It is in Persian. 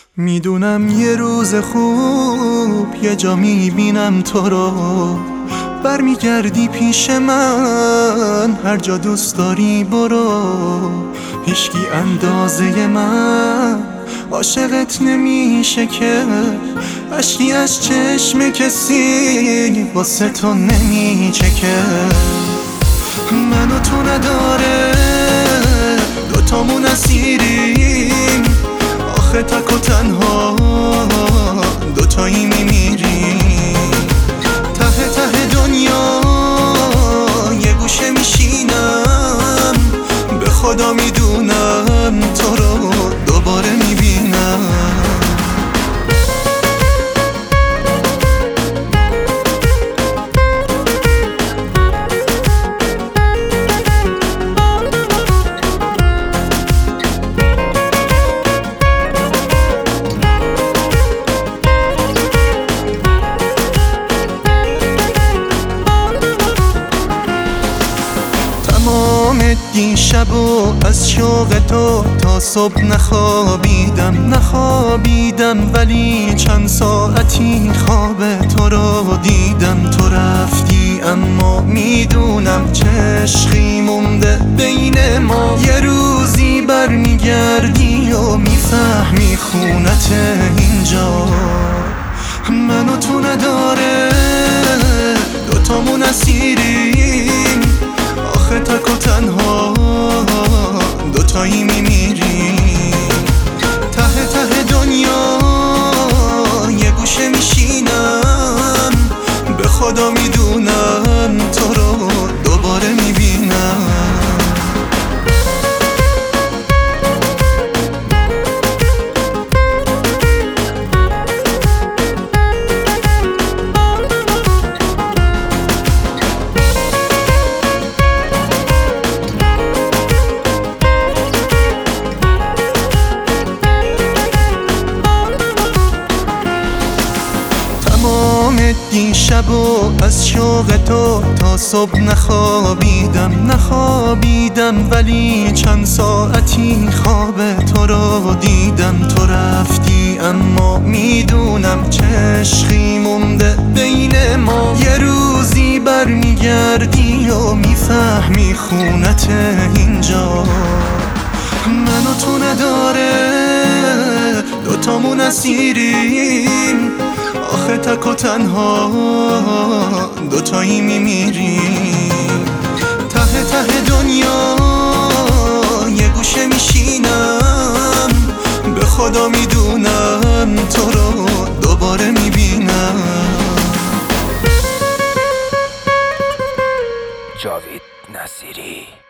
میدونم یه روز خوب یه جا میبینم تو رو، برمیگردی پیش من، هر جا دوست داری برو. هیچکی اندازه من عاشقت نمیشه که اشکی از چشم کسی واسه تو نمیچکه. من و تو نداره دوتامون اسیریم، آخه تک و تنها دوتایی میمیریم. ته ته دنیا یه گوشه میشینم، به خدا میدونم تو رو دوباره میبینم. دیشب و از شوق تو تا صبح نخوابیدم، ولی چند ساعتی خواب تو رو دیدم. تو رفتی اما میدونم چه عشقی مونده بین ما. یه روزی برمیگردی و میفهمی خونت اینجا. من و تو نداره دوتامون اسیریم، آخه تک و تنها دوتایی میمیریم. ته ته دنیا یه گوشه میشینم، به خدا میدونم تو رو دوباره میبینم. دیشب و از شوق تو تا صبح نخوابیدم، ولی چند ساعتی خواب تو رو دیدم. تو رفتی اما میدونم چه عشقی مونده بین ما. یه روزی برمیگردی و میفهمی خونت اینجا. من و تو نداره دوتامون اسیریم، آخه تک و تنها دوتایی میمیریم. ته ته دنیا یه گوشه میشینم، به خدا میدونم تو رو دوباره میبینم. جاوید نصیری.